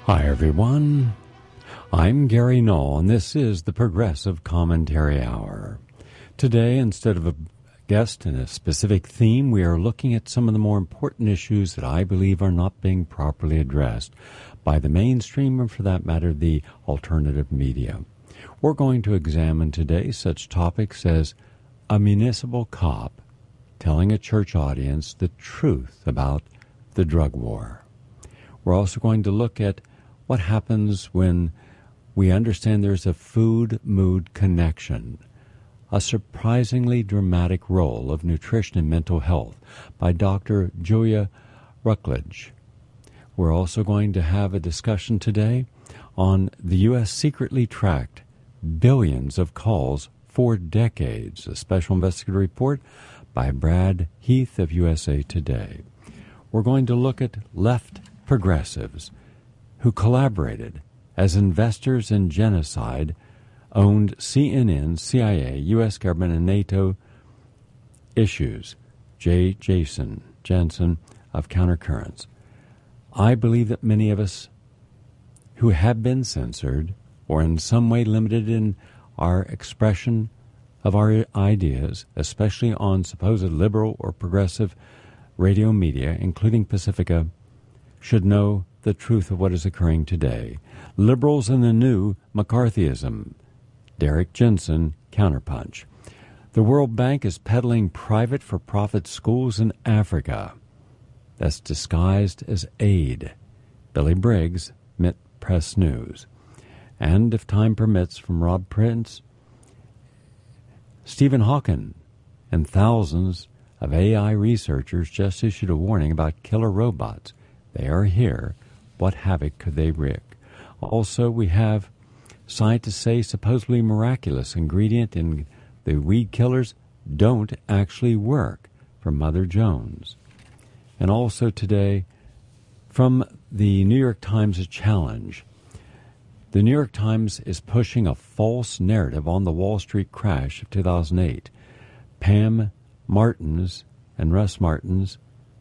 Hi, everyone. I'm Gary Knoll, and this is the Progressive Commentary Hour. Today, instead of a guest and a specific theme, we are looking at some of the more important issues that I believe are not being properly addressed by the mainstream, and for that matter, the alternative media. We're going to examine today such topics as a municipal cop telling a church audience the truth about the drug war. We're also going to look at what happens when we understand there's a food-mood connection, a surprisingly dramatic role of nutrition in mental health by Dr. Julia Rutledge. We're also going to have a discussion today on the U.S. secretly tracked billions of calls for decades, a special investigative report by Brad Heath of USA Today. We're going to look at left progressives who collaborated as investors in genocide, owned CNN, CIA, U.S. government, and NATO issues. Jay Jensen of Countercurrents. I believe that many of us who have been censored or in some way limited in our expression of our ideas, especially on supposed liberal or progressive radio media, including Pacifica, should know the truth of what is occurring today. Liberals in the new McCarthyism. Derek Jensen, Counterpunch. The World Bank is peddling private for-profit schools in Africa that's disguised as aid. Billy Briggs, Mint Press News. And, if time permits, from Rob Prince, Stephen Hawking and thousands of AI researchers just issued a warning about killer robots. They are here. What havoc could they wreak? Also, we have scientists say supposedly miraculous ingredient in the weed killers don't actually work from Mother Jones. And also today, from the New York Times, a challenge. The New York Times is pushing a false narrative on the Wall Street crash of 2008. Pam Martins and Russ Martins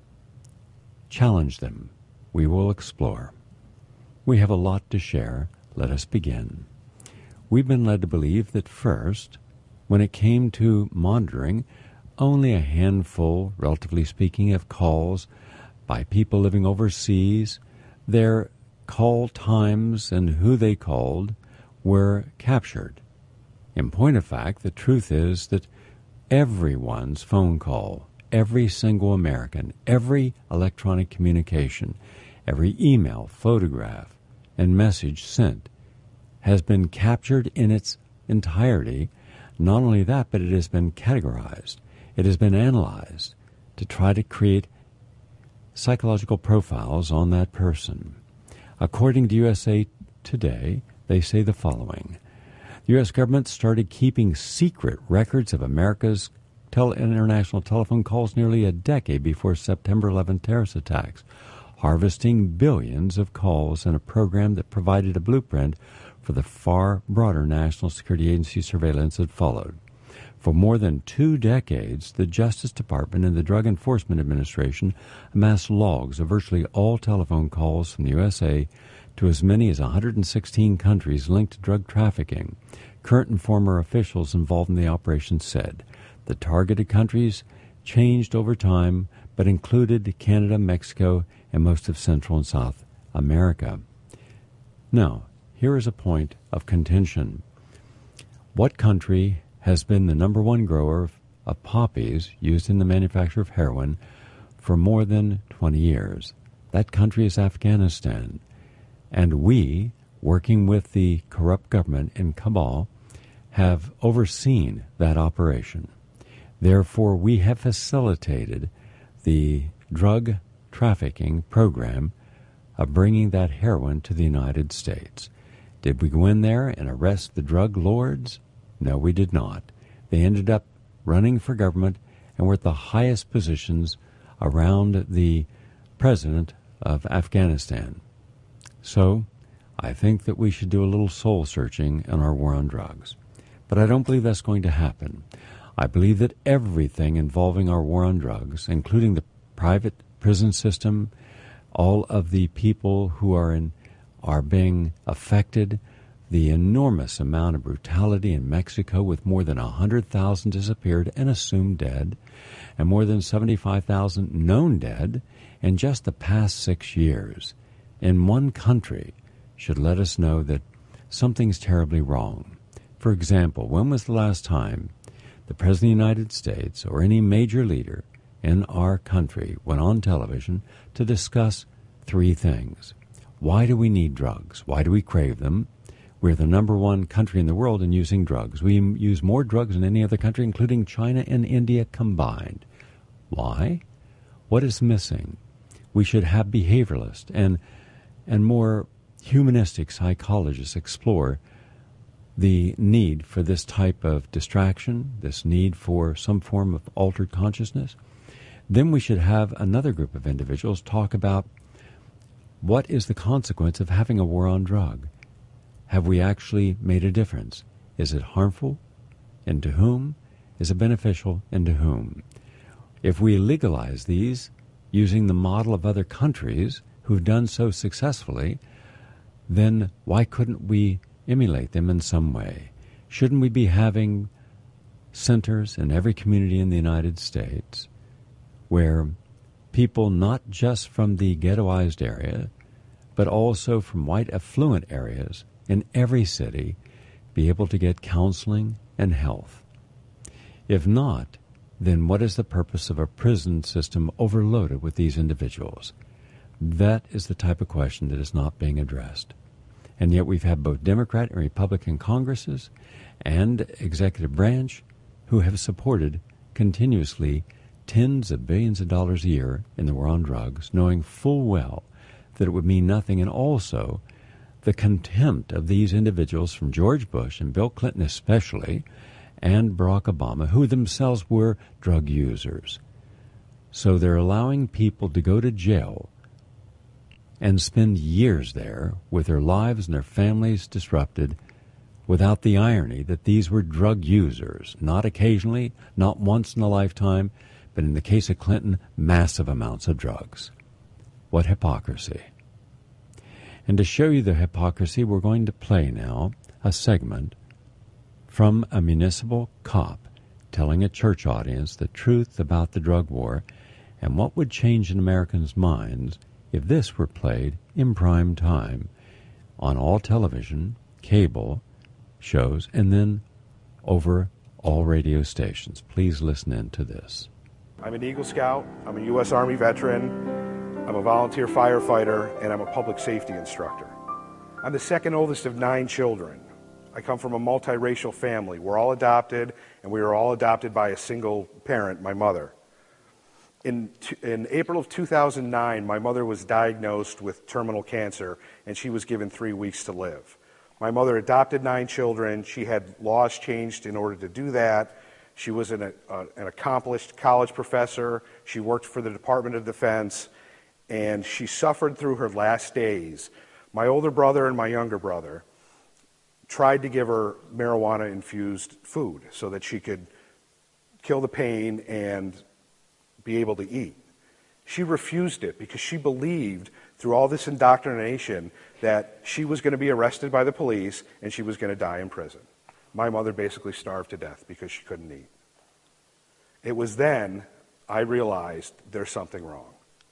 challenge them. We will explore. We have a lot to share. Let us begin. We've been led to believe that first, when it came to monitoring, only a handful, relatively speaking, of calls by people living overseas, their call times and who they called were captured. In point of fact, the truth is that everyone's phone call, every single American, every electronic communication, every email, photograph, and message sent has been captured in its entirety. Not only that, but it has been categorized. It has been analyzed to try to create psychological profiles on that person. According to USA Today, they say the following. The U.S. government started keeping secret records of America's international telephone calls nearly a decade before September 11 terrorist attacks, harvesting billions of calls in a program that provided a blueprint for the far broader National Security Agency surveillance that followed. For more than 2 decades, the Justice Department and the Drug Enforcement Administration amassed logs of virtually all telephone calls from the USA to as many as 116 countries linked to drug trafficking. Current and former officials involved in the operation said the targeted countries changed over time, but included Canada, Mexico, and most of Central and South America. Now, here is a point of contention. What country has been the number one grower of poppies used in the manufacture of heroin for more than 20 years? That country is Afghanistan. And we, working with the corrupt government in Kabul, have overseen that operation. Therefore, we have facilitated the drug trafficking program of bringing that heroin to the United States. Did we go in there and arrest the drug lords? No, we did not. They ended up running for government and were at the highest positions around the president of Afghanistan. So, I think that we should do a little soul searching in our war on drugs. But I don't believe that's going to happen. I believe that everything involving our war on drugs, including the private prison system, all of the people who are in are being affected, the enormous amount of brutality in Mexico with more than 100,000 disappeared and assumed dead, and more than 75,000 known dead in just the past 6 years in one country should let us know that something's terribly wrong. For example, when was the last time the President of the United States or any major leader in our country went on television to discuss 3 things? Why do we need drugs? Why do we crave them? We're the number 1 country in the world in using drugs. We use more drugs than any other country, including China and India combined. Why? What is missing? We should have behavioralists and more humanistic psychologists explore the need for this type of distraction, this need for some form of altered consciousness. Then we should have another group of individuals talk about what is the consequence of having a war on drug. Have we actually made a difference? Is it harmful? And to whom? Is it beneficial? And to whom? If we legalize these using the model of other countries who've done so successfully, then why couldn't we emulate them in some way? Shouldn't we be having centers in every community in the United States where people not just from the ghettoized area, but also from white affluent areas in every city be able to get counseling and health? If not, then what is the purpose of a prison system overloaded with these individuals? That is the type of question that is not being addressed. And yet we've had both Democrat and Republican Congresses and executive branch who have supported continuously tens of billions of dollars a year in the war on drugs, knowing full well that it would mean nothing, and also the contempt of these individuals from George Bush and Bill Clinton especially, and Barack Obama, who themselves were drug users. So they're allowing people to go to jail and spend years there with their lives and their families disrupted without the irony that these were drug users, not occasionally, not once in a lifetime, but in the case of Clinton, massive amounts of drugs. What hypocrisy. And to show you the hypocrisy, we're going to play now a segment from a municipal cop telling a church audience the truth about the drug war and what would change in Americans' minds if this were played in prime time on all television, cable shows, and then over all radio stations. Please listen in to this. I'm an Eagle Scout, I'm a U.S. Army veteran, I'm a volunteer firefighter, and I'm a public safety instructor. I'm the second oldest of 9 children. I come from a multiracial family. We're all adopted, and we were all adopted by a single parent, my mother. In April of 2009, my mother was diagnosed with terminal cancer, and she was given 3 weeks to live. My mother adopted 9 children. She had laws changed in order to do that. She was an accomplished college professor. She worked for the Department of Defense, and she suffered through her last days. My older brother and my younger brother tried to give her marijuana-infused food so that she could kill the pain and be able to eat. She refused it because she believed through all this indoctrination that she was going to be arrested by the police and she was going to die in prison. My mother basically starved to death because she couldn't eat. It was then I realized there's something wrong.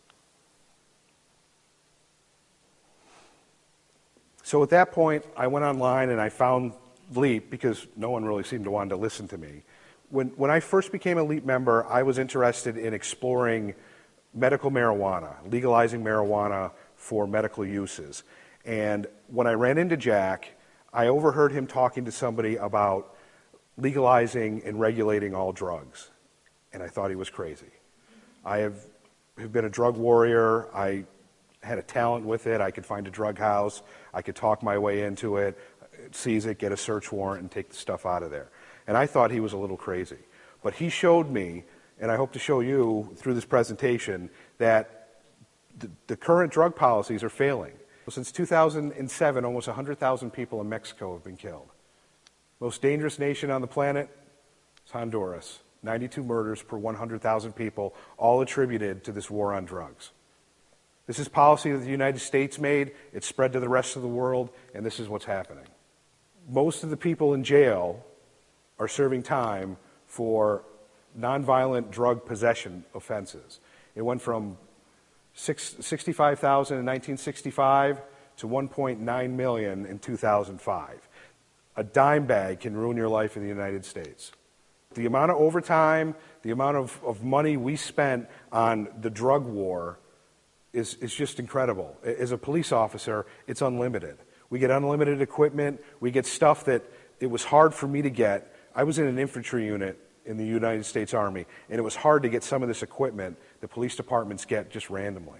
So at that point, I went online and I found LEAP because no one really seemed to want to listen to me. When I first became a LEAP member, I was interested in exploring medical marijuana, legalizing marijuana for medical uses. And when I ran into Jack, I overheard him talking to somebody about legalizing and regulating all drugs. And I thought he was crazy. I have been a drug warrior. I had a talent with it. I could find a drug house. I could talk my way into it, seize it, get a search warrant, and take the stuff out of there. And I thought he was a little crazy. But he showed me, and I hope to show you through this presentation, that the current drug policies are failing. Since 2007, almost 100,000 people in Mexico have been killed. Most dangerous nation on the planet is Honduras. 92 murders per 100,000 people, all attributed to this war on drugs. This is policy that the United States made. It's spread to the rest of the world, and this is what's happening. Most of the people in jail are serving time for nonviolent drug possession offenses. It went from 65,000 in 1965 to 1.9 million in 2005. A dime bag can ruin your life in the United States. The amount of overtime, the amount of money we spent on the drug war is just incredible. As a police officer, it's unlimited. We get unlimited equipment. We get stuff that it was hard for me to get. I was in an infantry unit in the United States Army, and it was hard to get some of this equipment that police departments get just randomly.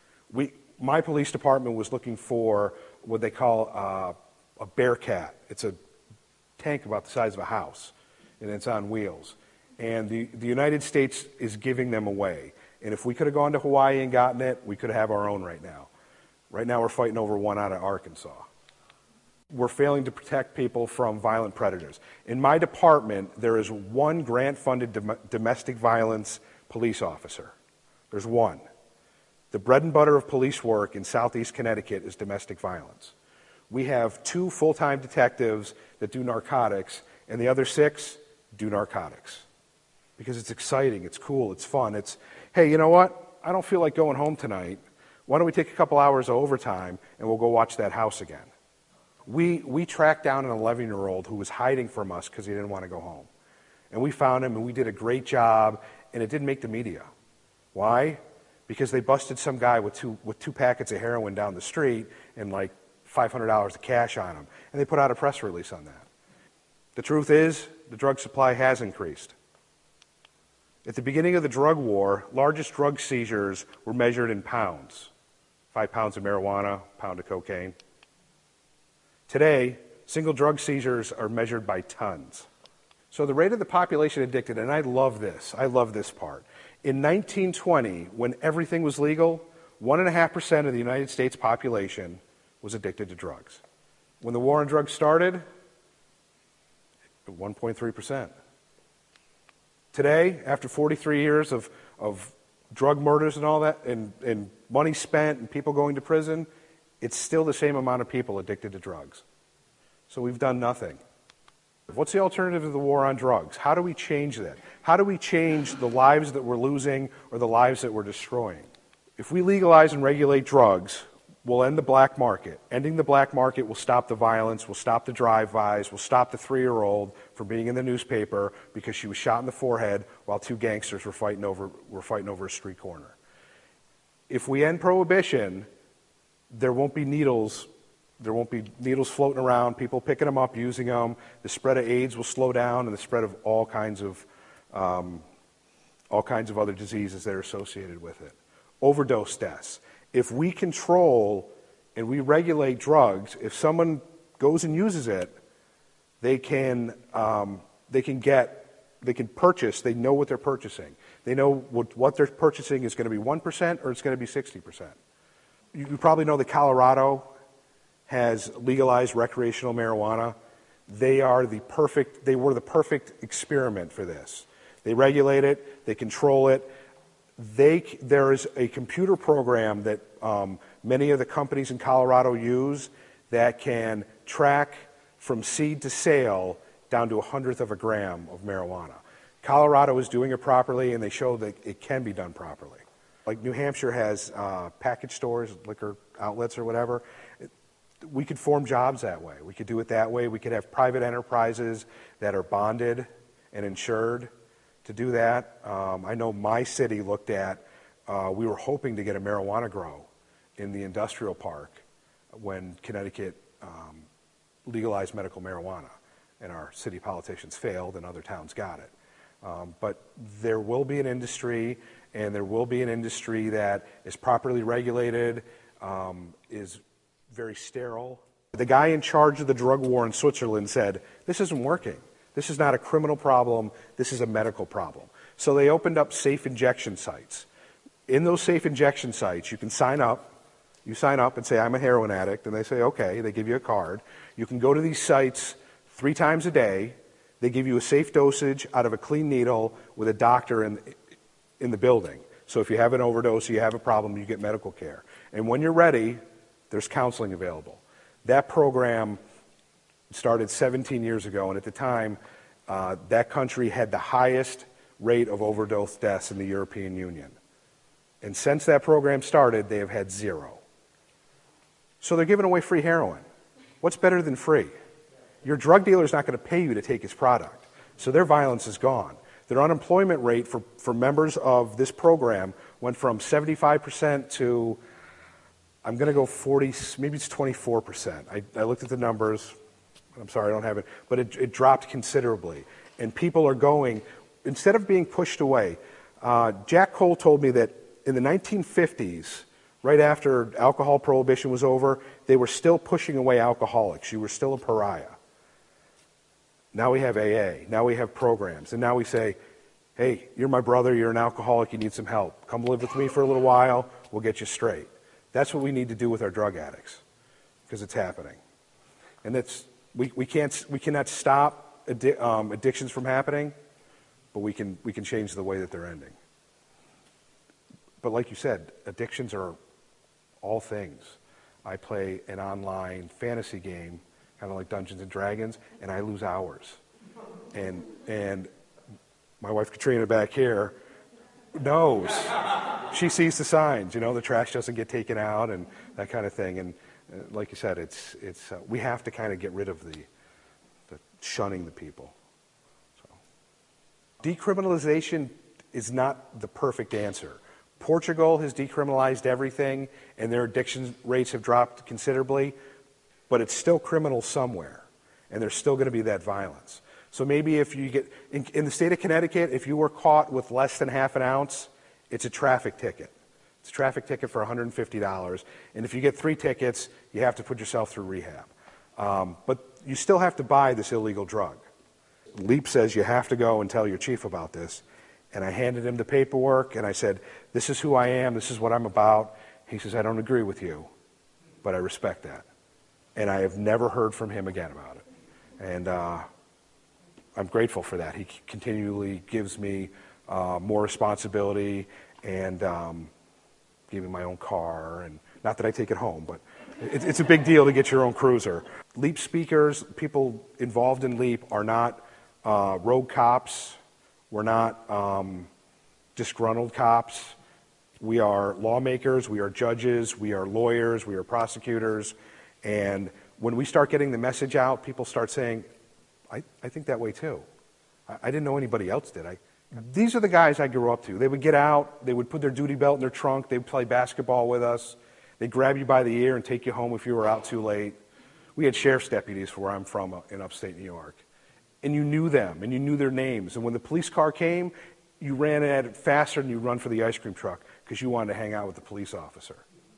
My police department was looking for what they call a Bearcat. It's a tank about the size of a house, and it's on wheels. And the United States is giving them away. And if we could have gone to Hawaii and gotten it, we could have our own right now. Right now we're fighting over one out of Arkansas. We're failing to protect people from violent predators. In my department, there is one grant-funded domestic violence police officer. There's one. The bread and butter of police work in Southeast Connecticut is domestic violence. We have 2 full-time detectives that do narcotics, and the other 6 do narcotics. Because it's exciting, it's cool, it's fun. It's, hey, you know what? I don't feel like going home tonight. Why don't we take a couple hours of overtime and we'll go watch that house again? We tracked down an 11-year-old who was hiding from us because he didn't want to go home. And we found him, and we did a great job, and it didn't make the media. Why? Because they busted some guy with two packets of heroin down the street and like $500 of cash on him. And they put out a press release on that. The truth is, the drug supply has increased. At the beginning of the drug war, largest drug seizures were measured in pounds. 5 pounds of marijuana, pound of cocaine. Today, single drug seizures are measured by tons. So the rate of the population addicted, and I love this part. In 1920, when everything was legal, 1.5% of the United States population was addicted to drugs. When the war on drugs started, 1.3%. Today, after 43 years of drug murders and all that, and money spent and people going to prison, it's still the same amount of people addicted to drugs. So we've done nothing. What's the alternative to the war on drugs? How do we change that? How do we change the lives that we're losing or the lives that we're destroying? If we legalize and regulate drugs, we'll end the black market. Ending the black market will stop the violence, will stop the drive-bys, will stop the 3-year-old from being in the newspaper because she was shot in the forehead while 2 gangsters were fighting over a street corner. If we end prohibition, there won't be needles. There won't be needles floating around, people picking them up, using them. The spread of AIDS will slow down, and the spread of all kinds of other diseases that are associated with it. Overdose deaths. If we control and we regulate drugs, if someone goes and uses it, they can purchase. They know what they're purchasing. They know what they're purchasing is going to be 1% or it's going to be 60%. You probably know that Colorado has legalized recreational marijuana. They were the perfect experiment for this. They regulate it, they control it. There is a computer program that many of the companies in Colorado use that can track from seed to sale down to 1/100 of a gram of marijuana. Colorado is doing it properly, and they show that it can be done properly. Like New Hampshire has package stores, liquor outlets or whatever. We could form jobs that way. We could do it that way. We could have private enterprises that are bonded and insured to do that. I know my city looked at, we were hoping to get a marijuana grow in the industrial park when Connecticut legalized medical marijuana, and our city politicians failed and other towns got it. But there will be an industry, and there will be an industry that is properly regulated, is very sterile. The guy in charge of the drug war in Switzerland said, this isn't working. This is not a criminal problem. This is a medical problem. So they opened up safe injection sites. In those safe injection sites, you can sign up. You sign up and say, I'm a heroin addict. And they say, okay. They give you a card. You can go to these sites 3 times a day. They give you a safe dosage out of a clean needle with a doctor in the building. So if you have an overdose, you have a problem, you get medical care. And when you're ready, there's counseling available. That program started 17 years ago, and at the time, that country had the highest rate of overdose deaths in the European Union. And since that program started, they have had 0. So they're giving away free heroin. What's better than free? Your drug dealer's not going to pay you to take his product. So their violence is gone. Their unemployment rate for members of this program went from 75% to, I'm going to go 40, maybe it's 24%. I looked at the numbers. I'm sorry, I don't have it. But it dropped considerably. And people are going, instead of being pushed away, Jack Cole told me that in the 1950s, right after alcohol prohibition was over, they were still pushing away alcoholics. You were still a pariah. Now we have AA. Now we have programs. And now we say, hey, you're my brother, you're an alcoholic, you need some help. Come live with me for a little while, we'll get you straight. That's what we need to do with our drug addicts, because it's happening. And we cannot stop addictions from happening, but we can change the way that they're ending. But like you said, addictions are all things. I play an online fantasy game, kind of like Dungeons and Dragons, and I lose hours. And my wife Katrina back here knows. She sees the signs, the trash doesn't get taken out and that kind of thing. And like you said, it's we have to kind of get rid of the shunning the people. So, decriminalization is not the perfect answer. Portugal has decriminalized everything, and their addiction rates have dropped considerably, but it's still criminal somewhere, and there's still going to be that violence. So maybe if you get, in the state of Connecticut, if you were caught with less than half an ounce, it's a traffic ticket. It's a traffic ticket for $150, and if you get 3 tickets, you have to put yourself through rehab. But you still have to buy this illegal drug. LEAP says you have to go and tell your chief about this. And I handed him the paperwork, and I said, this is who I am, this is what I'm about. He says, I don't agree with you, but I respect that. And I have never heard from him again about it. And I'm grateful for that. He continually gives me more responsibility and gave me my own car. And not that I take it home, but it's a big deal to get your own cruiser. LEAP speakers, people involved in LEAP are not rogue cops. We're not disgruntled cops. We are lawmakers, we are judges, we are lawyers, we are prosecutors. And when we start getting the message out, people start saying, I think that way too. I didn't know anybody else did. These are the guys I grew up to. They would get out, they would put their duty belt in their trunk, they would play basketball with us. They'd grab you by the ear and take you home if you were out too late. We had sheriff's deputies for where I'm from in upstate New York. And you knew them, and you knew their names. And when the police car came, you ran at it faster than you run for the ice cream truck because you wanted to hang out with the police officer.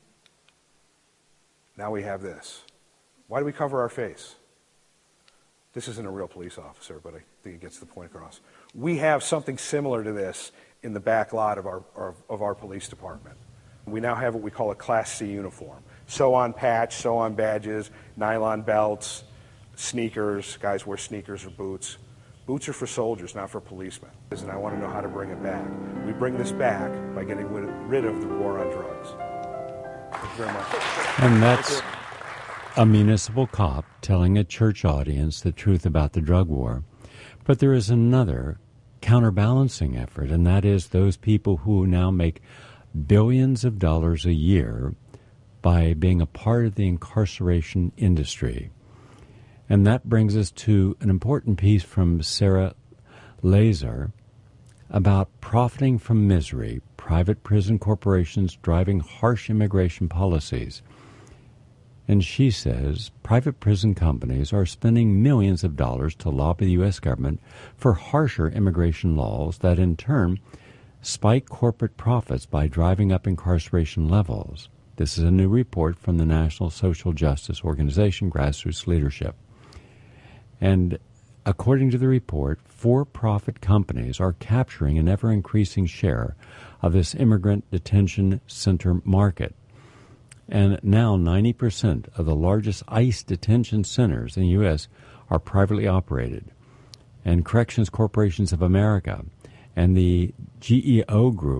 Now we have this. Why do we cover our face? This isn't a real police officer, but I think it gets the point across. We have something similar to this in the back lot of our police department. We now have what we call a Class C uniform. Sew-on patch, sew-on badges, nylon belts, sneakers. Guys wear sneakers or boots. Boots are for soldiers, not for policemen. And I want to know how to bring it back. We bring this back by getting rid of the war on drugs. Thank you very much. And that's a municipal cop telling a church audience the truth about the drug war. But there is another counterbalancing effort, and that is those people who now make billions of dollars a year by being a part of the incarceration industry. And that brings us to an important piece from Sarah Laser about profiting from misery, private prison corporations driving harsh immigration policies. And she says private prison companies are spending millions of dollars to lobby the U.S. government for harsher immigration laws that in turn spike corporate profits by driving up incarceration levels. This is a new report from the National Social Justice Organization, Grassroots Leadership. And according to the report, for-profit companies are capturing an ever-increasing share of this immigrant detention center market. And now 90% of the largest ICE detention centers in the U.S. are privately operated. And Corrections Corporations of America and the GEO Group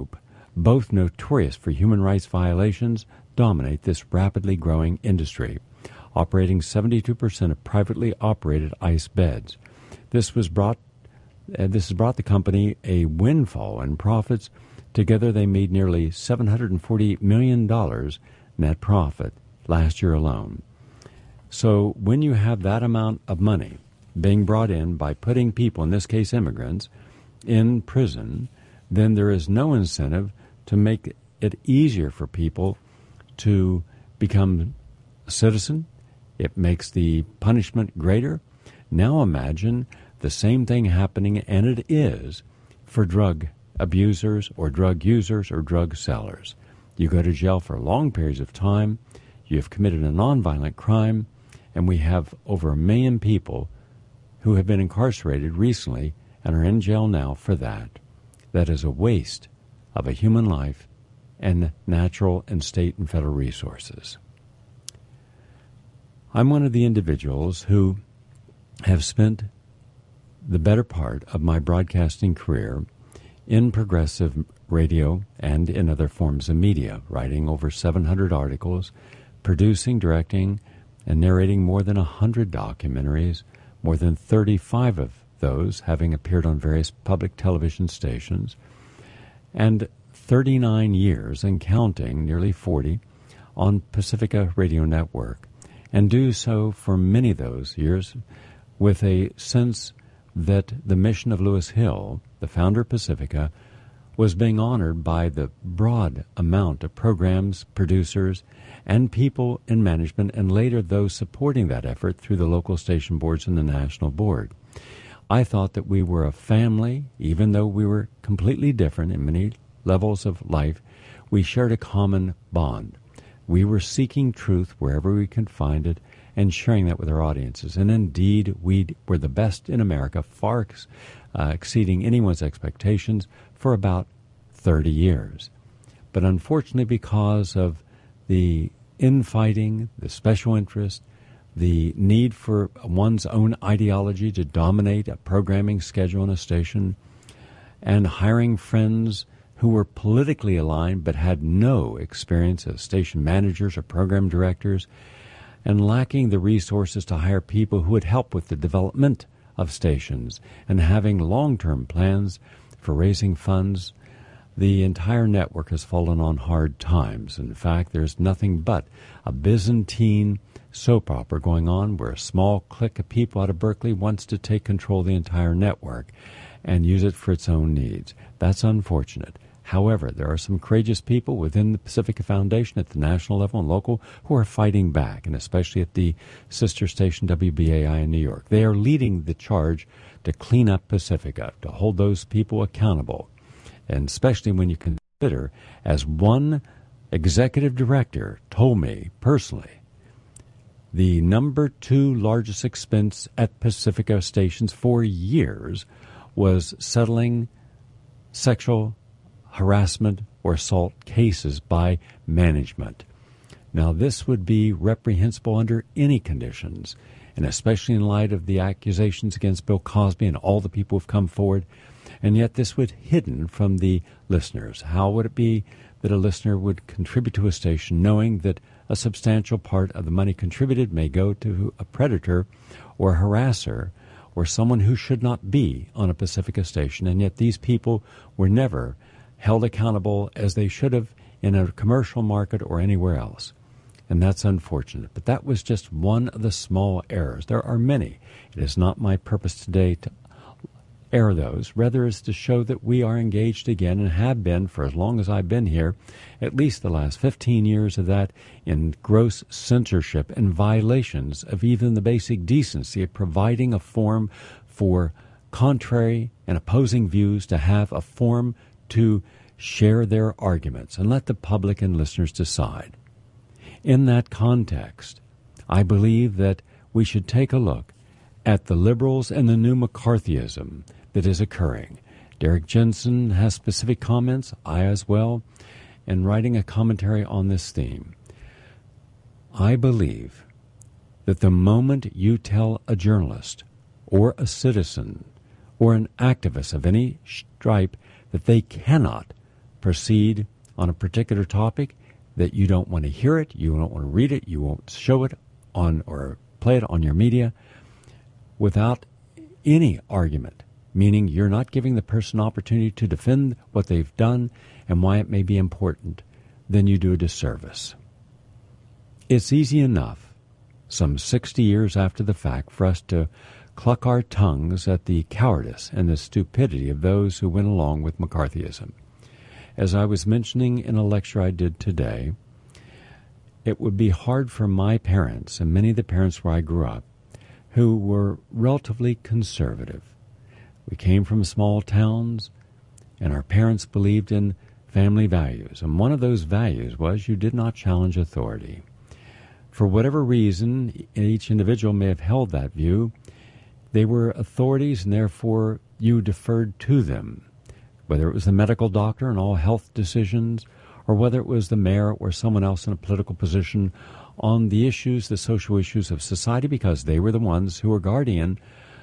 both notorious for human rights violations, dominate this rapidly growing industry, operating 72% of privately operated ICE beds. This has brought the company a windfall in profits. Together, they made nearly $748 million net profit last year alone. So when you have that amount of money being brought in by putting people, in this case immigrants, in prison, then there is no incentive to make it easier for people to become a citizen. It makes the punishment greater. Now imagine the same thing happening, and it is, for drug abusers or drug users or drug sellers. You go to jail for long periods of time, you have committed a nonviolent crime, and we have over 1 million people who have been incarcerated recently and are in jail now for that. That is a waste of a human life and natural and state and federal resources. I'm one of the individuals who have spent the better part of my broadcasting career in progressive radio and in other forms of media, writing over 700 articles, producing, directing, and narrating more than 100 documentaries, more than 35 of those having appeared on various public television stations, and 39 years and counting, nearly 40, on Pacifica Radio Network, and do so for many of those years with a sense that the mission of Lewis Hill, the founder of Pacifica, was being honored by the broad amount of programs, producers, and people in management, and later those supporting that effort through the local station boards and the national board. I thought that we were a family, even though we were completely different in many levels of life. We shared a common bond. We were seeking truth wherever we could find it and sharing that with our audiences. And indeed, we were the best in America, far exceeding anyone's expectations for about 30 years. But unfortunately, because of the infighting, the special interest, the need for one's own ideology to dominate a programming schedule on a station, and hiring friends who were politically aligned but had no experience as station managers or program directors, and lacking the resources to hire people who would help with the development of stations and having long-term plans for raising funds, the entire network has fallen on hard times. In fact, there's nothing but a Byzantine soap opera going on where a small clique of people out of Berkeley wants to take control of the entire network and use it for its own needs. That's unfortunate. However, there are some courageous people within the Pacifica Foundation at the national level and local who are fighting back, and especially at the sister station WBAI in New York. They are leading the charge to clean up Pacifica, to hold those people accountable, and especially when you consider, as one executive director told me personally, the number 2 largest expense at Pacifica stations for years was settling sexual harassment or assault cases by management. Now, this would be reprehensible under any conditions, and especially in light of the accusations against Bill Cosby and all the people who've come forward, and yet this would hidden from the listeners. How would it be that a listener would contribute to a station knowing that a substantial part of the money contributed may go to a predator or a harasser or someone who should not be on a Pacifica station, and yet these people were never held accountable as they should have in a commercial market or anywhere else. And that's unfortunate. But that was just one of the small errors. There are many. It is not my purpose today to air those. Rather, is to show that we are engaged again and have been for as long as I've been here, at least the last 15 years of that, in gross censorship and violations of even the basic decency of providing a forum for contrary and opposing views to have a forum to share their arguments and let the public and listeners decide. In that context, I believe that we should take a look at the liberals and the new McCarthyism that is occurring. Derek Jensen has specific comments, I as well, and writing a commentary on this theme. I believe that the moment you tell a journalist or a citizen or an activist of any stripe that they cannot proceed on a particular topic, that you don't want to hear it, you don't want to read it, you won't show it on or play it on your media without any argument, meaning you're not giving the person opportunity to defend what they've done and why it may be important, then you do a disservice. It's easy enough, some 60 years after the fact, for us to cluck our tongues at the cowardice and the stupidity of those who went along with McCarthyism. As I was mentioning in a lecture I did today, it would be hard for my parents and many of the parents where I grew up who were relatively conservative. We came from small towns, and our parents believed in family values. And one of those values was you did not challenge authority. For whatever reason, each individual may have held that view. They were authorities, and therefore you deferred to them, whether it was the medical doctor in all health decisions, or whether it was the mayor or someone else in a political position on the issues, the social issues of society, because they were the ones who were guardian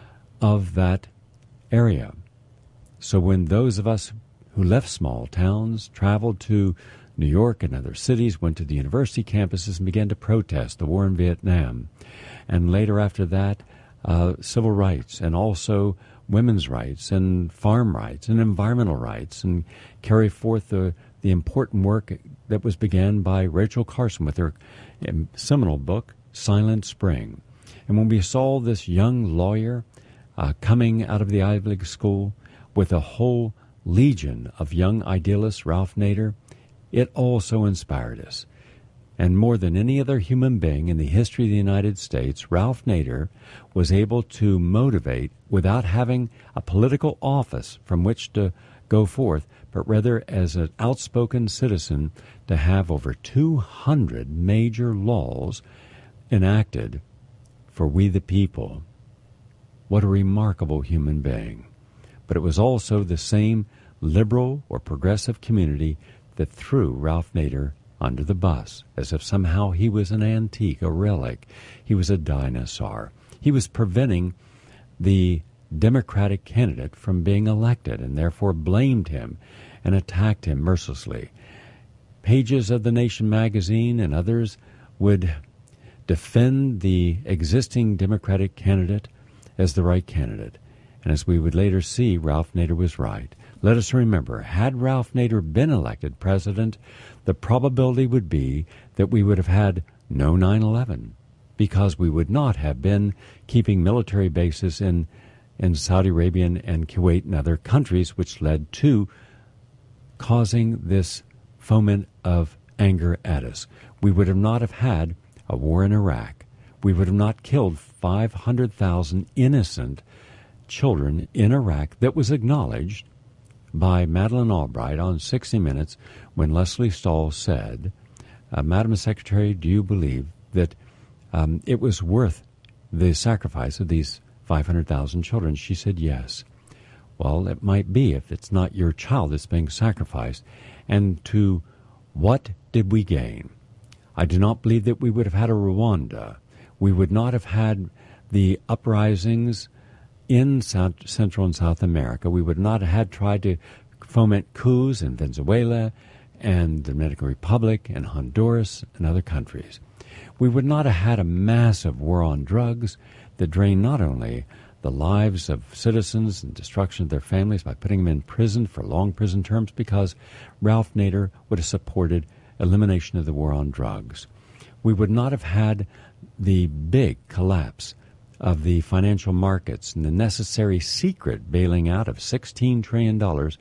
of that area. So when those of us who left small towns, traveled to New York and other cities, went to the university campuses and began to protest the war in Vietnam, and later after that, civil rights, and also women's rights, and farm rights, and environmental rights, and carry forth the important work that was began by Rachel Carson with her seminal book, Silent Spring. And when we saw this young lawyer coming out of the Ivy League school with a whole legion of young idealists, Ralph Nader, it also inspired us. And more than any other human being in the history of the United States, Ralph Nader was able to motivate without having a political office from which to go forth, but rather as an outspoken citizen to have over 200 major laws enacted for we the people. What a remarkable human being. But it was also the same liberal or progressive community that threw Ralph Nader under the bus, as if somehow he was an antique, a relic. He was a dinosaur. He was preventing the Democratic candidate from being elected, and therefore blamed him and attacked him mercilessly. Pages of The Nation magazine and others would defend the existing Democratic candidate as the right candidate. And as we would later see, Ralph Nader was right. Let us remember, had Ralph Nader been elected president, the probability would be that we would have had no 9/11, because we would not have been keeping military bases in Saudi Arabia and Kuwait and other countries, which led to causing this foment of anger at us. We would have not have had a war in Iraq. We would have not killed 500,000 innocent children in Iraq that was acknowledged by Madeleine Albright on 60 Minutes when Leslie Stahl said, Madam Secretary, do you believe that it was worth the sacrifice of these 500,000 children? She said yes. Well, it might be if it's not your child that's being sacrificed. And to what did we gain? I do not believe that we would have had a Rwanda. We would not have had the uprisings in Central and South America. We would not have had tried to foment coups in Venezuela and the Dominican Republic and Honduras and other countries. We would not have had a massive war on drugs that drained not only the lives of citizens and destruction of their families by putting them in prison for long prison terms, because Ralph Nader would have supported elimination of the war on drugs. We would not have had the big collapse of the financial markets and the necessary secret bailing out of $16 trillion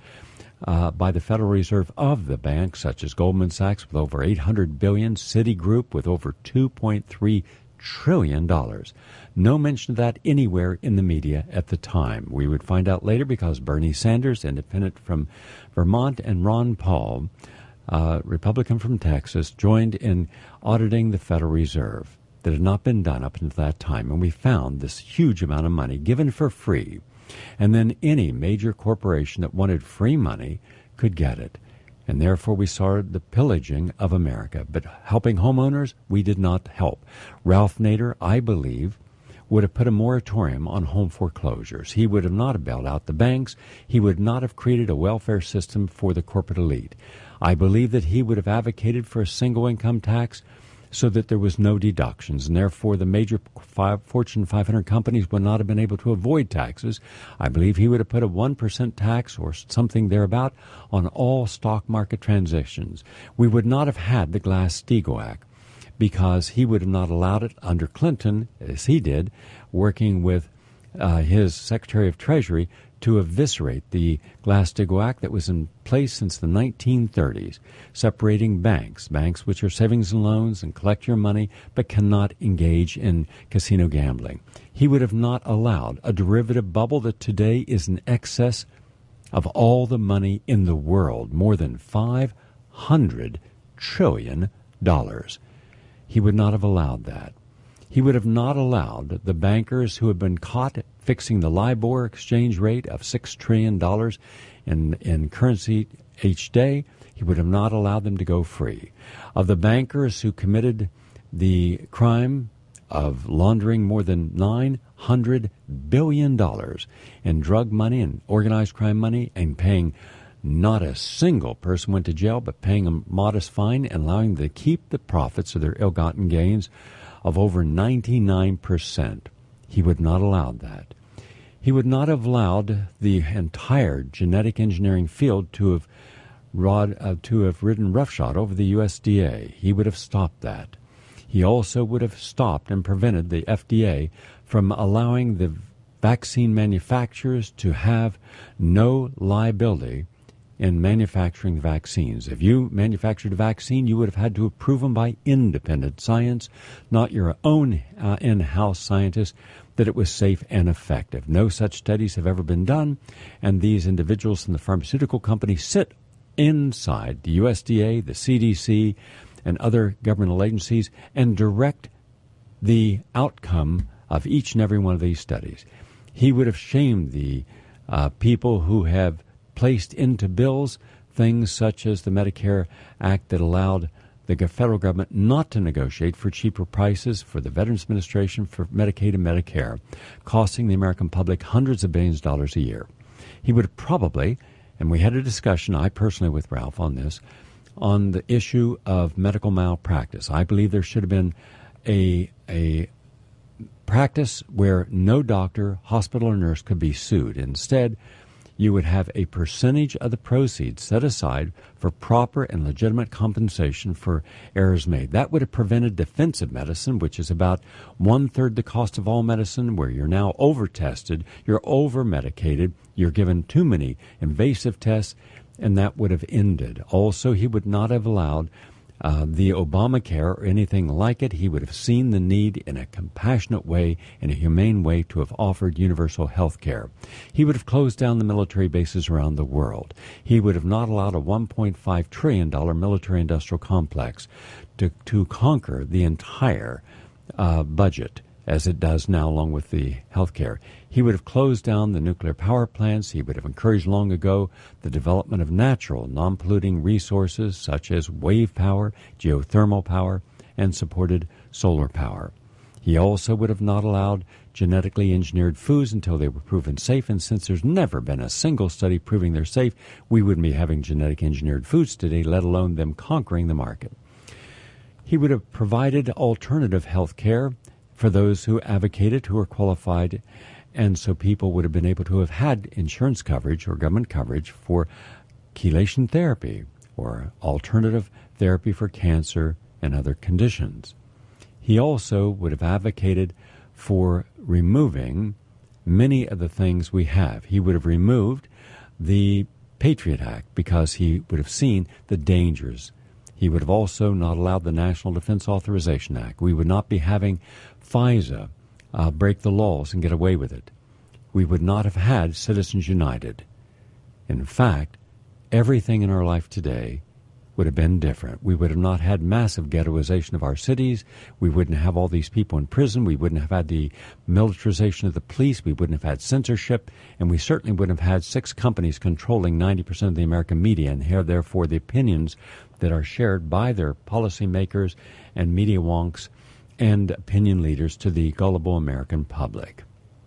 by the Federal Reserve of the banks, such as Goldman Sachs with over $800 billion, Citigroup with over $2.3 trillion. No mention of that anywhere in the media at the time. We would find out later because Bernie Sanders, independent from Vermont, and Ron Paul, Republican from Texas, joined in auditing the Federal Reserve that had not been done up until that time. And we found this huge amount of money given for free. And then any major corporation that wanted free money could get it. And therefore we saw the pillaging of America. But helping homeowners, we did not help. Ralph Nader, I believe, would have put a moratorium on home foreclosures. He would have not have bailed out the banks. He would not have created a welfare system for the corporate elite. I believe that he would have advocated for a single income tax so that there was no deductions, and therefore the major Fortune 500 companies would not have been able to avoid taxes. I believe he would have put a 1% tax or something thereabout on all stock market transactions. We would not have had the Glass-Steagall Act because he would have not allowed it under Clinton, as he did, working with his Secretary of Treasury to eviscerate the Glass-Steagall Act that was in place since the 1930s, separating banks which are savings and loans and collect your money but cannot engage in casino gambling. He would have not allowed a derivative bubble that today is in excess of all the money in the world, more than $500 trillion. He would not have allowed that. He would have not allowed the bankers who had been caught fixing the LIBOR exchange rate of $6 trillion in currency each day. He would have not allowed them to go free. Of the bankers who committed the crime of laundering more than $900 billion in drug money and organized crime money and paying not a single person went to jail, but paying a modest fine and allowing them to keep the profits of their ill-gotten gains of over 99%. He would not allow that. He would not have allowed the entire genetic engineering field to have ridden roughshod over the USDA. He would have stopped that. He also would have stopped and prevented the FDA from allowing the vaccine manufacturers to have no liability in manufacturing vaccines. If you manufactured a vaccine, you would have had to have proven by independent science, not your own in-house scientists, that it was safe and effective. No such studies have ever been done, and these individuals in the pharmaceutical companies sit inside the USDA, the CDC, and other governmental agencies and direct the outcome of each and every one of these studies. He would have shamed the people who have placed into bills things such as the Medicare Act that allowed the federal government not to negotiate for cheaper prices for the Veterans Administration, for Medicaid and Medicare, costing the American public hundreds of billions of dollars a year. He would have probably, and we had a discussion, I personally with Ralph on this, on the issue of medical malpractice. I believe there should have been a practice where no doctor, hospital, or nurse could be sued. Instead, you would have a percentage of the proceeds set aside for proper and legitimate compensation for errors made. That would have prevented defensive medicine, which is about 1/3 the cost of all medicine, where you're now over-tested, you're over-medicated, you're given too many invasive tests, and that would have ended. Also, he would not have allowed the Obamacare or anything like it. He would have seen the need in a compassionate way, in a humane way, to have offered universal health care. He would have closed down the military bases around the world. He would have not allowed a $1.5 trillion military-industrial complex to conquer the entire budget, as it does now, along with the health care. He would have closed down the nuclear power plants. He would have encouraged long ago the development of natural, non-polluting resources such as wave power, geothermal power, and supported solar power. He also would have not allowed genetically engineered foods until they were proven safe, and since there's never been a single study proving they're safe, we wouldn't be having genetic engineered foods today, let alone them conquering the market. He would have provided alternative health care for those who advocated, who were qualified, and so people would have been able to have had insurance coverage or government coverage for chelation therapy or alternative therapy for cancer and other conditions. He also would have advocated for removing many of the things we have. He would have removed the Patriot Act because he would have seen the dangers. He would have also not allowed the National Defense Authorization Act. We would not be having FISA break the laws and get away with it. We would not have had Citizens United. In fact, everything in our life today would have been different. We would have not had massive ghettoization of our cities. We wouldn't have all these people in prison. We wouldn't have had the militarization of the police. We wouldn't have had censorship. And we certainly wouldn't have had 6 companies controlling 90% of the American media and here, therefore, the opinions that are shared by their policymakers and media wonks and opinion leaders to the gullible American public.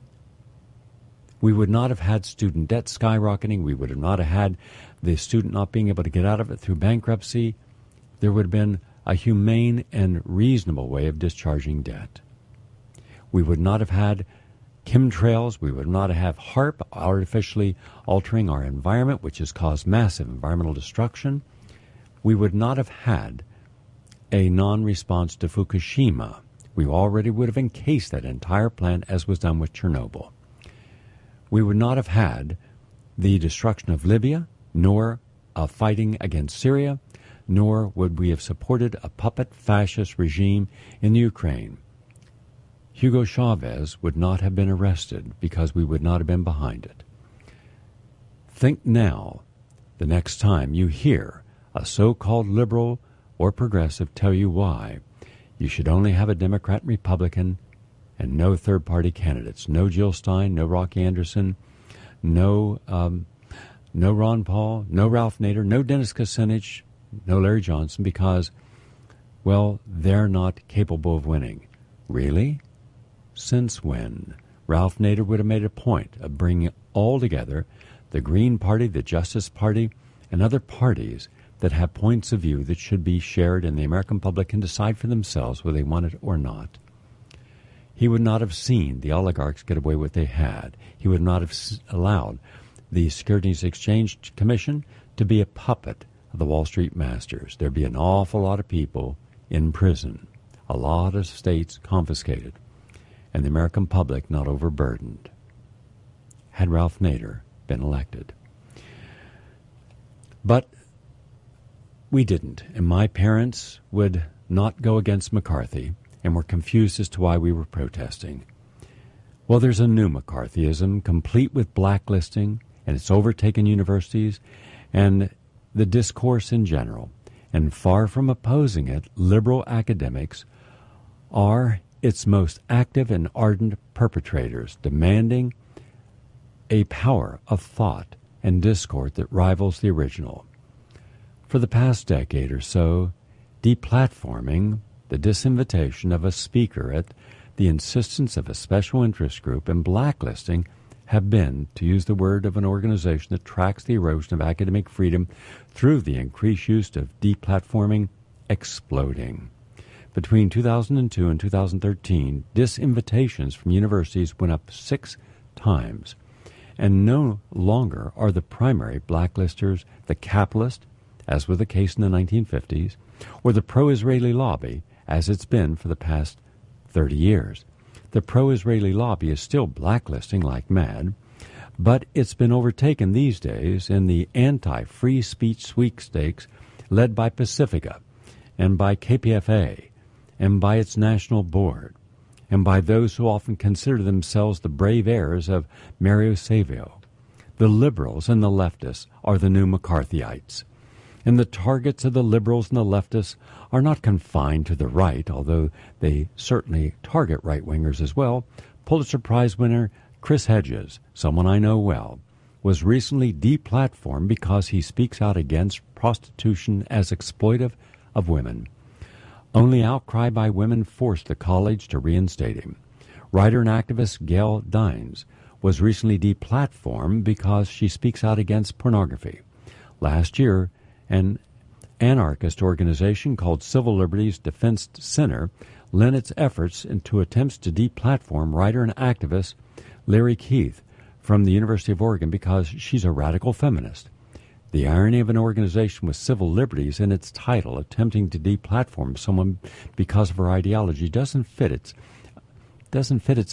We would not have had student debt skyrocketing. We would have not have had the student not being able to get out of it through bankruptcy. There would have been a humane and reasonable way of discharging debt. We would not have had chemtrails. We would not have HAARP, artificially altering our environment, which has caused massive environmental destruction. We would not have had a non-response to Fukushima. We already would have encased that entire plant, as was done with Chernobyl. We would not have had the destruction of Libya, nor a fighting against Syria, nor would we have supported a puppet fascist regime in Ukraine. Hugo Chavez would not have been arrested because we would not have been behind it. Think now, the next time you hear a so-called liberal or progressive tell you why you should only have a Democrat and Republican and no third-party candidates. No Jill Stein, no Rocky Anderson, no Ron Paul, no Ralph Nader, no Dennis Kucinich, no Larry Johnson, because, well, they're not capable of winning. Really? Since when? Ralph Nader would have made a point of bringing all together the Green Party, the Justice Party, and other parties that have points of view that should be shared and the American public can decide for themselves whether they want it or not. He would not have seen the oligarchs get away with what they had. He would not have allowed the Securities Exchange Commission to be a puppet of the Wall Street masters. There'd be an awful lot of people in prison, a lot of states confiscated, and the American public not overburdened, had Ralph Nader been elected. But we didn't, and my parents would not go against McCarthy and were confused as to why we were protesting. Well, there's a new McCarthyism, complete with blacklisting, and it's overtaken universities and the discourse in general. And far from opposing it, liberal academics are its most active and ardent perpetrators, demanding a power of thought and discourse that rivals the original. For the past decade or so, deplatforming, the disinvitation of a speaker at the insistence of a special interest group, and blacklisting have been, to use the word of an organization that tracks the erosion of academic freedom through the increased use of deplatforming, exploding. Between 2002 and 2013, disinvitations from universities went up 6 times, and no longer are the primary blacklisters the capitalist, as was the case in the 1950s, or the pro-Israeli lobby, as it's been for the past 30 years. The pro-Israeli lobby is still blacklisting like mad, but it's been overtaken these days in the anti-free speech sweepstakes led by Pacifica and by KPFA and by its national board and by those who often consider themselves the brave heirs of Mario Savio. The liberals and the leftists are the new McCarthyites. And the targets of the liberals and the leftists are not confined to the right, although they certainly target right-wingers as well. Pulitzer Prize winner Chris Hedges, someone I know well, was recently deplatformed because he speaks out against prostitution as exploitive of women. Only outcry by women forced the college to reinstate him. Writer and activist Gail Dines was recently deplatformed because she speaks out against pornography. Last year, an anarchist organization called Civil Liberties Defense Center lent its efforts into attempts to deplatform writer and activist Larry Keith from the University of Oregon because she's a radical feminist. The irony of an organization with civil liberties in its title attempting to deplatform someone because of her ideology doesn't fit its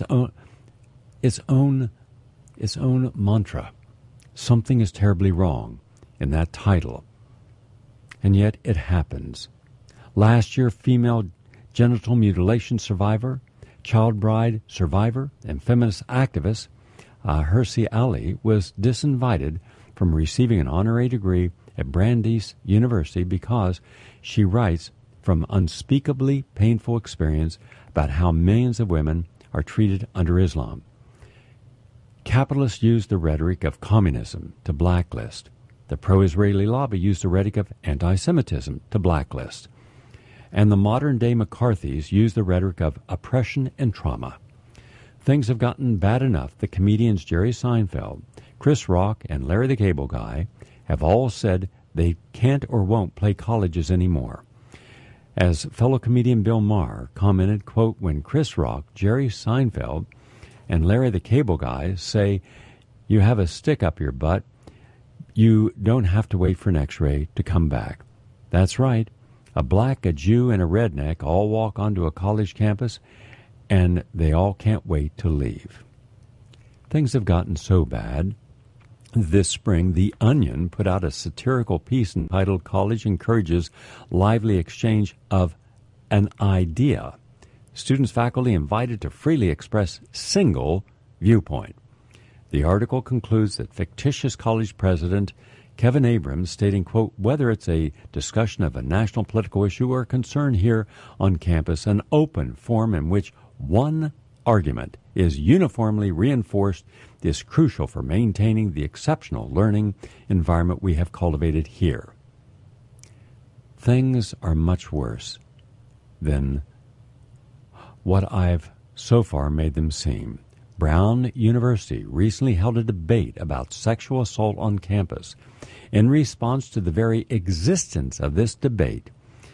own mantra. Something is terribly wrong in that title. And yet it happens. Last year, female genital mutilation survivor, child bride survivor, and feminist activist Hirsi Ali was disinvited from receiving an honorary degree at Brandeis University because she writes from unspeakably painful experience about how millions of women are treated under Islam. Capitalists use the rhetoric of communism to blacklist. The pro-Israeli lobby used the rhetoric of anti-Semitism to blacklist. and the modern-day McCarthys use the rhetoric of oppression and trauma. Things have gotten bad enough that comedians Jerry Seinfeld, Chris Rock, and Larry the Cable Guy have all said they can't or won't play colleges anymore. As fellow comedian Bill Maher commented, quote, "When Chris Rock, Jerry Seinfeld, and Larry the Cable Guy say you have a stick up your butt, you don't have to wait for an x-ray to come back." That's right. A black, a Jew, and a redneck all walk onto a college campus, and they all can't wait to leave. Things have gotten so bad. This spring, The Onion put out a satirical piece entitled "College Encourages Lively Exchange of an Idea." Students, faculty invited to freely express single viewpoint. The article concludes that fictitious college president Kevin Abrams stating, quote, "Whether it's a discussion of a national political issue or a concern here on campus, an open forum in which one argument is uniformly reinforced is crucial for maintaining the exceptional learning environment we have cultivated here." Things are much worse than what I've so far made them seem. Brown University recently held a debate about sexual assault on campus. In response to the very existence of this debate,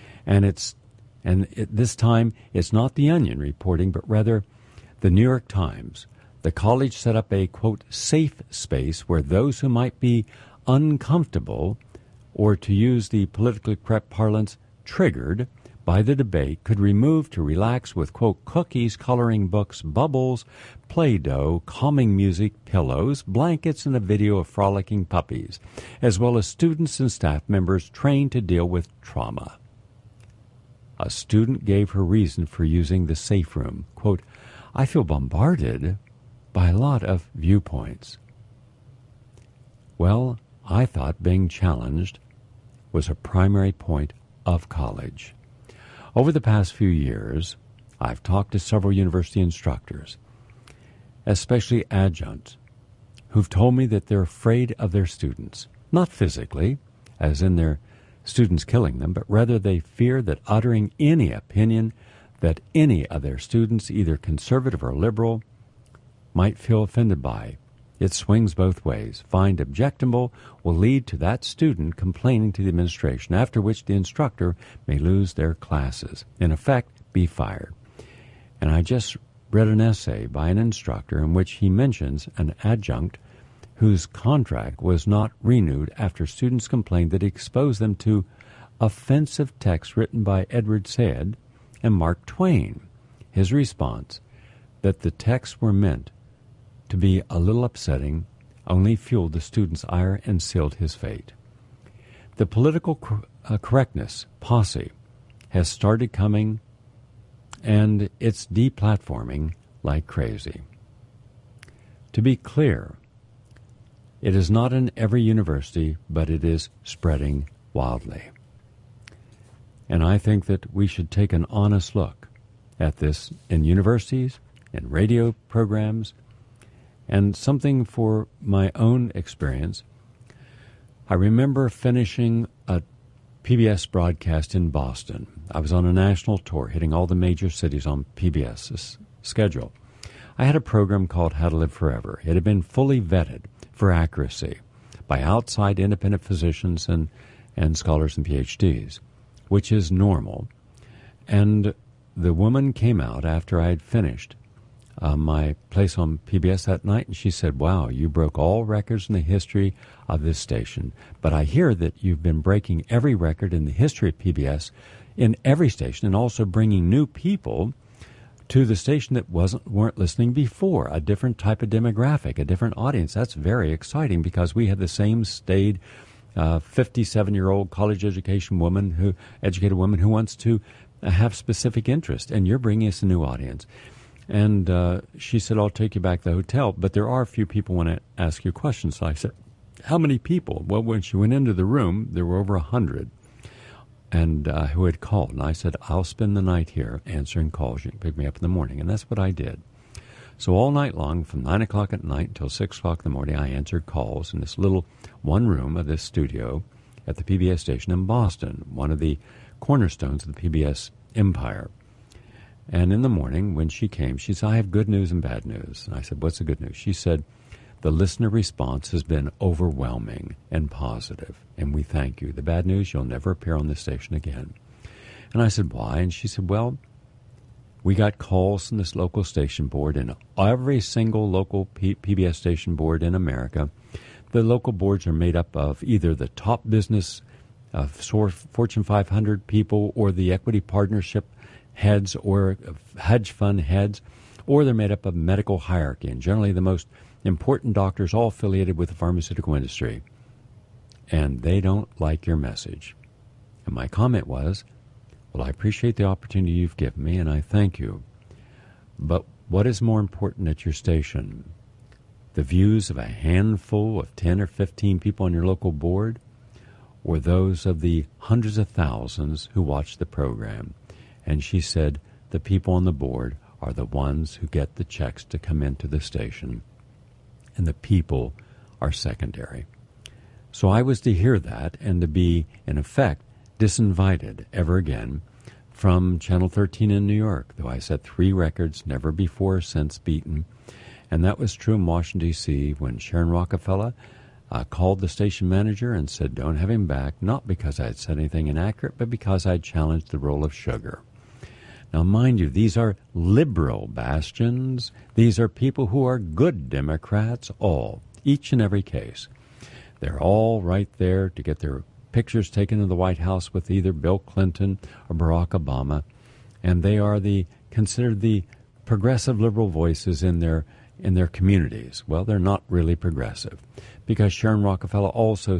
this time it's not The Onion reporting, but rather the New York Times, the college set up a, quote, "safe space where those who might be uncomfortable, or to use the politically correct parlance, triggered by the debate, could remove to relax with, quote, cookies, coloring books, bubbles, Play-Doh, calming music, pillows, blankets, and a video of frolicking puppies, as well as students and staff members trained to deal with trauma." A student gave her reason for using the safe room. Quote, "I feel bombarded by a lot of viewpoints." Well, I thought being challenged was a primary point of college. Over the past few years, I've talked to several university instructors, especially adjuncts, who've told me that they're afraid of their students. Not physically, as in their students killing them, but rather they fear that uttering any opinion that any of their students, either conservative or liberal, might feel offended by. It swings both ways. Find objectionable will lead to that student complaining to the administration, after which the instructor may lose their classes, in effect, be fired. And I just read an essay by an instructor in which he mentions an adjunct whose contract was not renewed after students complained that he exposed them to offensive texts written by Edward Said and Mark Twain. His response, that the texts were meant to be a little upsetting, only fueled the student's ire and sealed his fate. The political correctness posse has started coming, and it's deplatforming like crazy. To be clear, it is not in every university, but it is spreading wildly. And I think that we should take an honest look at this in universities, in radio programs, and something for my own experience. I remember finishing a PBS broadcast in Boston. I was on a national tour, hitting all the major cities on PBS's schedule. I had a program called How to Live Forever. It had been fully vetted for accuracy by outside independent physicians and scholars and PhDs, which is normal. And the woman came out after I had finished my place on PBS that night, and she said, "Wow, you broke all records in the history of this station. But I hear that you've been breaking every record in the history of PBS in every station, and also bringing new people to the station that weren't listening before, a different type of demographic, a different audience. That's very exciting, because we have the same staid 57-year-old college educated woman who wants to have specific interest, and you're bringing us a new audience." And she said, "I'll take you back to the hotel, but there are a few people want to ask you questions." So I said, "How many people?" Well, when she went into the room, there were over 100 and who had called. And I said, "I'll spend the night here answering calls. You can pick me up in the morning." And that's what I did. So all night long, from 9 o'clock at night until 6 o'clock in the morning, I answered calls in this little one room of this studio at the PBS station in Boston, one of the cornerstones of the PBS empire. And in the morning, when she came, she said, I have good news and bad news. And I said, what's the good news? She said, the listener response has been overwhelming and positive, and we thank you. The bad news, you'll never appear on this station again. And I said, why? And she said, well, we got calls from this local station board, and every single local PBS station board in America, the local boards are made up of either the top business Fortune 500 people or the equity partnership heads or hedge fund heads, or they're made up of medical hierarchy, and generally the most important doctors all affiliated with the pharmaceutical industry. And they don't like your message. And my comment was, well, I appreciate the opportunity you've given me, and I thank you. But what is more important at your station? The views of a handful of 10 or 15 people on your local board, or those of the hundreds of thousands who watch the program? And she said, the people on the board are the ones who get the checks to come into the station, and the people are secondary. So I was to hear that and to be, in effect, disinvited ever again from Channel 13 in New York, though I set 3 records never before or since beaten. And that was true in Washington, D.C., when Sharon Rockefeller called the station manager and said, don't have him back, not because I had said anything inaccurate, but because I challenged the role of sugar. Now, mind you, these are liberal bastions. These are people who are good Democrats, all, each and every case. They're all right there to get their pictures taken in the White House with either Bill Clinton or Barack Obama, and they are considered the progressive liberal voices in their communities. Well, they're not really progressive, because Sharon Rockefeller also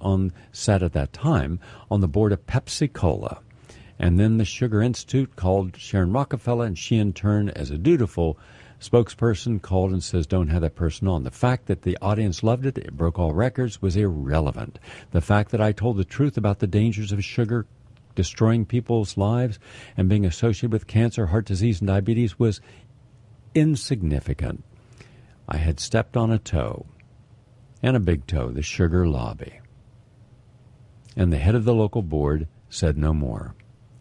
sat at that time on the board of Pepsi-Cola. And then the Sugar Institute called Sharon Rockefeller, and she in turn, as a dutiful spokesperson, called and says, don't have that person on. The fact that the audience loved it, it broke all records, was irrelevant. The fact that I told the truth about the dangers of sugar destroying people's lives and being associated with cancer, heart disease, and diabetes was insignificant. I had stepped on a toe, and a big toe, the sugar lobby. And the head of the local board said no more.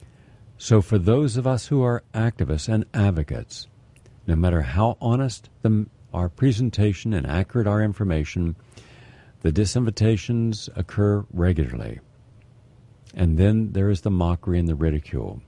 So for those of us who are activists and advocates, no matter how honest our presentation and accurate our information, the disinvitations occur regularly. And then there is the mockery and the ridicule.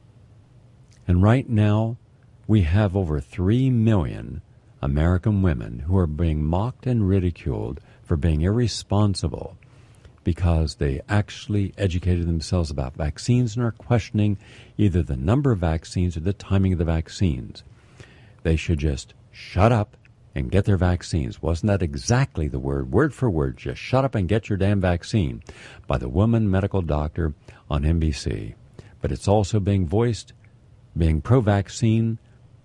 And right now, we have over 3 million American women who are being mocked and ridiculed for being irresponsible because they actually educated themselves about vaccines and are questioning either the number of vaccines or the timing of the vaccines. They should just shut up and get their vaccines. Wasn't that exactly the word for word, just shut up and get your damn vaccine, by the woman medical doctor on NBC. But it's also being voiced, being pro-vaccine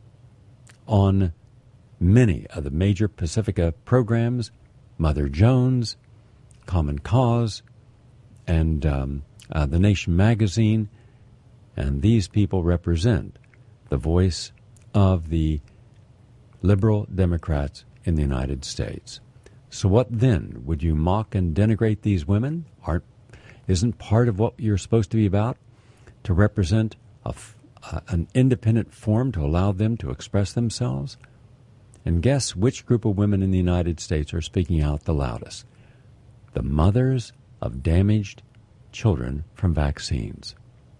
on many of the major Pacifica programs, Mother Jones, Common Cause, and The Nation magazine. And these people represent the voice of the liberal Democrats in the United States. So what then? Would you mock and denigrate these women? Isn't part of what you're supposed to be about to represent an independent forum to allow them to express themselves? And guess which group of women in the United States are speaking out the loudest? The mothers of damaged children from vaccines.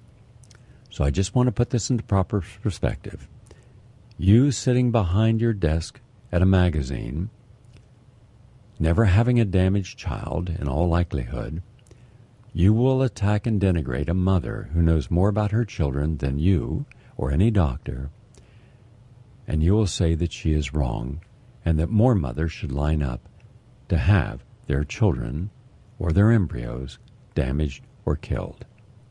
So I just want to put this into proper perspective. You sitting behind your desk at a magazine, never having a damaged child in all likelihood, you will attack and denigrate a mother who knows more about her children than you or any doctor, and you will say that she is wrong and that more mothers should line up to have their children or their embryos damaged or killed.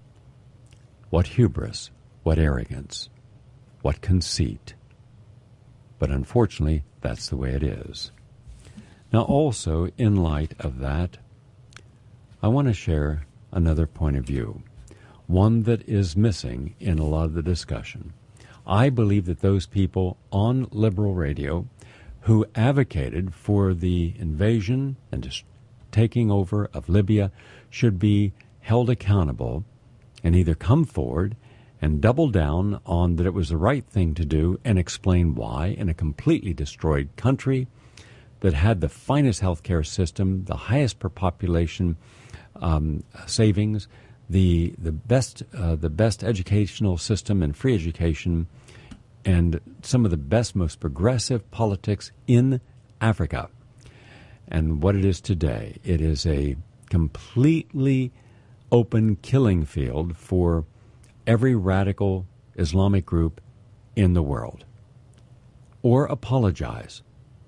What hubris, what arrogance, what conceit. But unfortunately, that's the way it is. Now also, in light of that, I want to share another point of view, one that is missing in a lot of the discussion. I believe that those people on liberal radio who advocated for the invasion and taking over of Libya should be held accountable and either come forward and double down on that it was the right thing to do and explain why in a completely destroyed country that had the finest healthcare system, the highest per population savings, the best educational system and free education, and some of the best, most progressive politics in Africa. And what it is today, it is a completely open killing field for every radical Islamic group in the world. Or apologize.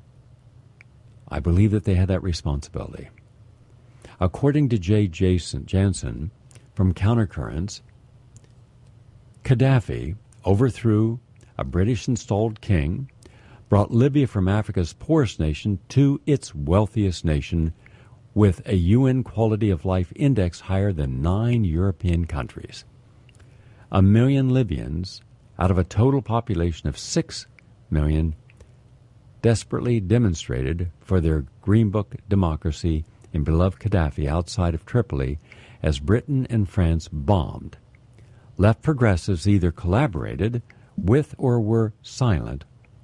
I believe that they had that responsibility. According to Jay Jansen from Countercurrents, Gaddafi overthrew a British-installed king, brought Libya from Africa's poorest nation to its wealthiest nation with a UN quality of life index higher than 9 European countries. 1 million Libyans out of a total population of 6 million desperately demonstrated for their Green Book democracy in beloved Gaddafi outside of Tripoli as Britain and France bombed. Left progressives either collaborated with or were silent,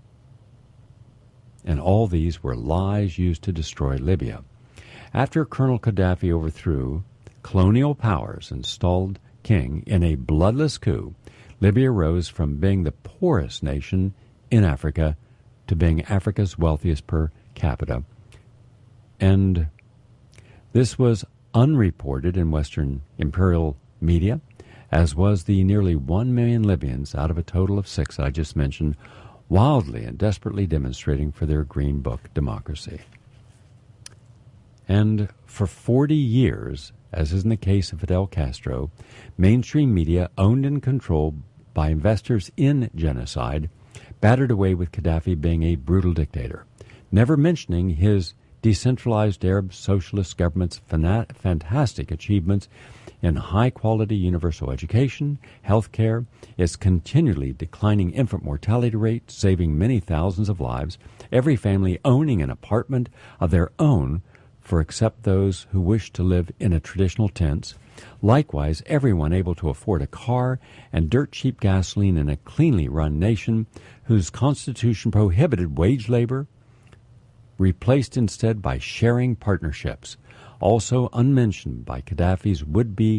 and all these were lies used to destroy Libya. After Colonel Gaddafi overthrew colonial powers installed king in a bloodless coup, Libya rose from being the poorest nation in Africa to being Africa's wealthiest per capita. And this was unreported in Western imperial media, as was the nearly 1 million Libyans out of a total of 6 I just mentioned, wildly and desperately demonstrating for their Green Book democracy. And for 40 years, as is in the case of Fidel Castro, mainstream media, owned and controlled by investors in genocide, battered away with Gaddafi being a brutal dictator, never mentioning his decentralized Arab socialist government's fantastic achievements in high-quality universal education, health care, its continually declining infant mortality rate, saving many thousands of lives, every family owning an apartment of their own for except those who wish to live in a traditional tents, likewise everyone able to afford a car and dirt-cheap gasoline in a cleanly run nation whose constitution prohibited wage labor, replaced instead by sharing partnerships. Also unmentioned by Gaddafi's would-be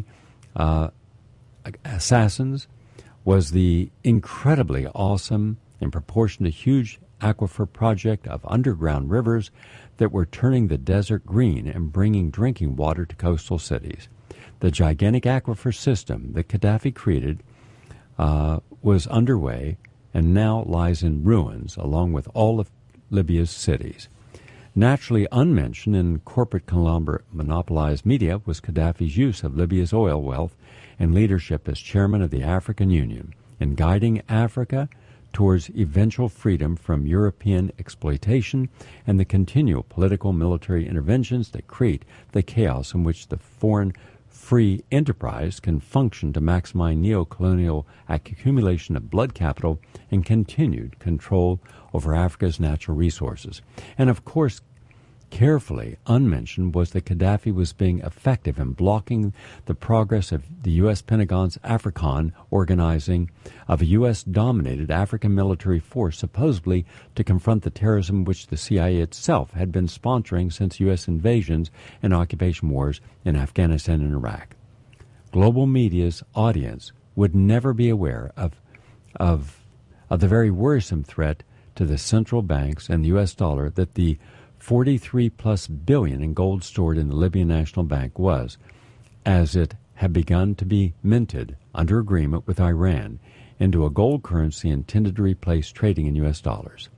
assassins was the incredibly awesome, in proportion to huge aquifer project of underground rivers that were turning the desert green and bringing drinking water to coastal cities. The gigantic aquifer system that Gaddafi created was underway and now lies in ruins along with all of Libya's cities. Naturally unmentioned in corporate conglomerate monopolized media was Gaddafi's use of Libya's oil wealth and leadership as chairman of the African Union in guiding Africa towards eventual freedom from European exploitation and the continual political military interventions that create the chaos in which the foreign free enterprise can function to maximize neo-colonial accumulation of blood capital and continued control over Africa's natural resources. And of course, carefully unmentioned was that Gaddafi was being effective in blocking the progress of the U.S. Pentagon's AFRICOM organizing of a U.S.-dominated African military force supposedly to confront the terrorism which the CIA itself had been sponsoring since U.S. invasions and occupation wars in Afghanistan and Iraq. Global media's audience would never be aware of the very worrisome threat to the central banks and the U.S. dollar that the 43-plus billion in gold stored in the Libyan National Bank was, as it had begun to be minted under agreement with Iran into a gold currency intended to replace trading in U.S. dollars.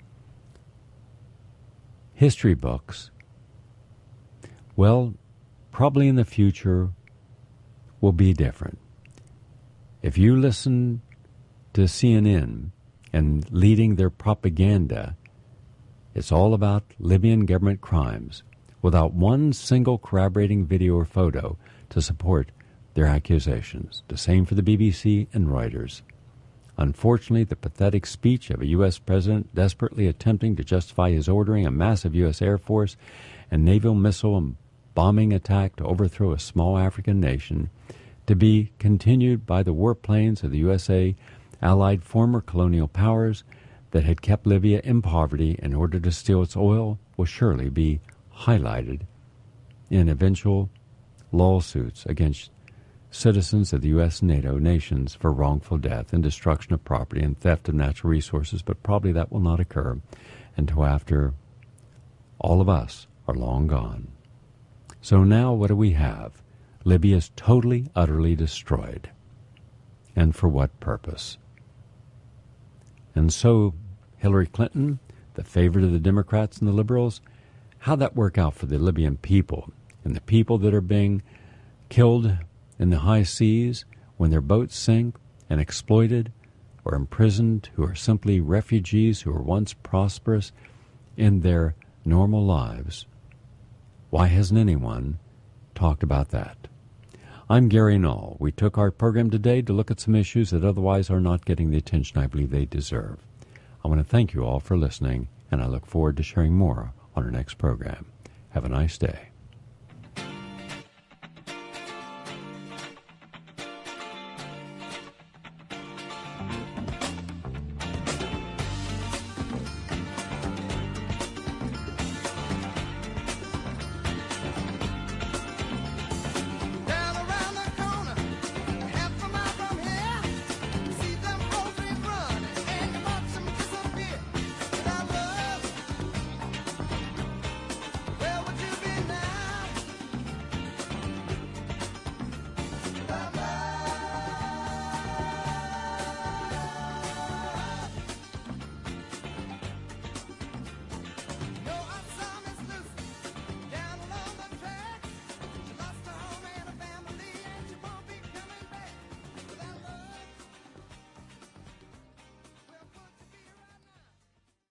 History books, well, probably in the future will be different. If you listen to CNN and leading their propaganda, it's all about Libyan government crimes without one single corroborating video or photo to support their accusations. The same for the BBC and Reuters. Unfortunately, the pathetic speech of a U.S. president desperately attempting to justify his ordering a massive U.S. Air Force and naval missile and bombing attack to overthrow a small African nation to be continued by the warplanes of the USA allied former colonial powers that had kept Libya in poverty in order to steal its oil will surely be highlighted in eventual lawsuits against citizens of the U.S. and NATO nations for wrongful death and destruction of property and theft of natural resources, but probably that will not occur until after all of us are long gone. So now what do we have? Libya is totally, utterly destroyed. And for what purpose? And so Hillary Clinton, the favorite of the Democrats and the liberals, how'd that work out for the Libyan people and the people that are being killed in the high seas when their boats sink and exploited or imprisoned, who are simply refugees who were once prosperous in their normal lives? Why hasn't anyone talked about that? I'm Gary Null. We took our program today to look at some issues that otherwise are not getting the attention I believe they deserve. I want to thank you all for listening, and I look forward to sharing more on our next program. Have a nice day.